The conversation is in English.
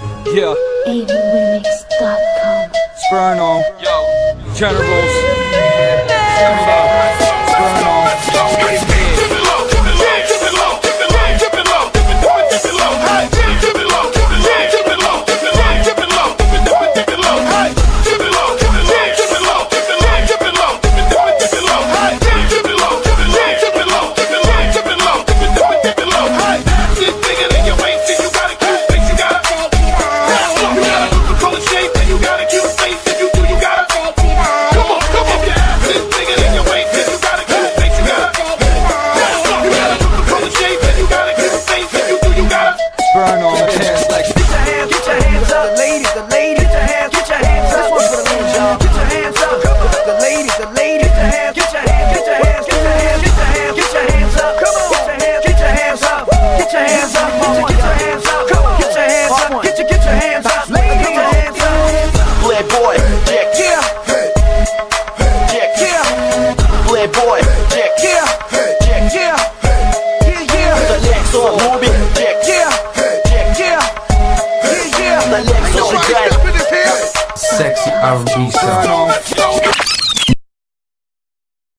Yeah. AVRemix.com. Sperno. Yo. Generals. Sperno. Burn on Get your hands up, the ladies, get your hands up. This one's for the ladies, y'all. Get your hands up, the ladies, get your hands, get your hands up. Come on, get your hands up, get your hands up, get your hands up, come on, get your hands up, get your hands up, ladies, get your hands up. Playboy, Jack, Yeah, yeah, Playboy, Jack, yeah, Jack, yeah, yeah, the legs on Ruby, Jack, yeah, yeah, yeah, the legs on Jack. Sexy R&B Burn song. on